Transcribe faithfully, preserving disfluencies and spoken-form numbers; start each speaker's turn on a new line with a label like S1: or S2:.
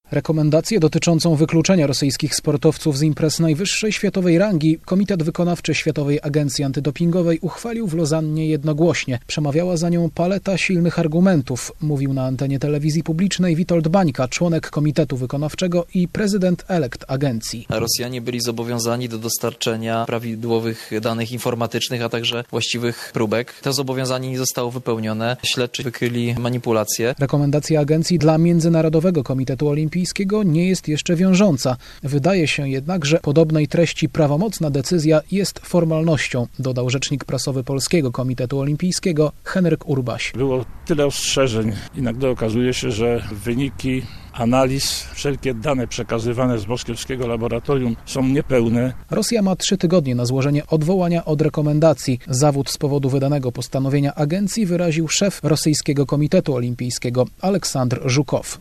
S1: Rekomendację dotyczącą wykluczenia rosyjskich sportowców z imprez najwyższej światowej rangi Komitet Wykonawczy Światowej Agencji Antydopingowej uchwalił w Lozannie jednogłośnie. Przemawiała za nią paleta silnych argumentów, mówił na antenie telewizji publicznej Witold Bańka, członek Komitetu Wykonawczego i prezydent elekt agencji.
S2: Rosjanie byli zobowiązani do dostarczenia prawidłowych danych informatycznych, a także właściwych próbek. To zobowiązanie nie zostało wypełnione. Śledczy wykryli manipulacje.
S1: Rekomendacja agencji dla Międzynarodowego Komitetu Olimpijskiego nie jest jeszcze wiążąca. Wydaje się jednak, że podobnej treści prawomocna decyzja jest formalnością, dodał rzecznik prasowy Polskiego Komitetu Olimpijskiego Henryk Urbaś.
S3: Było tyle ostrzeżeń i nagle okazuje się, że wyniki analiz, wszelkie dane przekazywane z moskiewskiego laboratorium są niepełne.
S1: Rosja ma trzy tygodnie na złożenie odwołania od rekomendacji. Zawód z powodu wydanego postanowienia agencji wyraził szef Rosyjskiego Komitetu Olimpijskiego Aleksandr Żukow.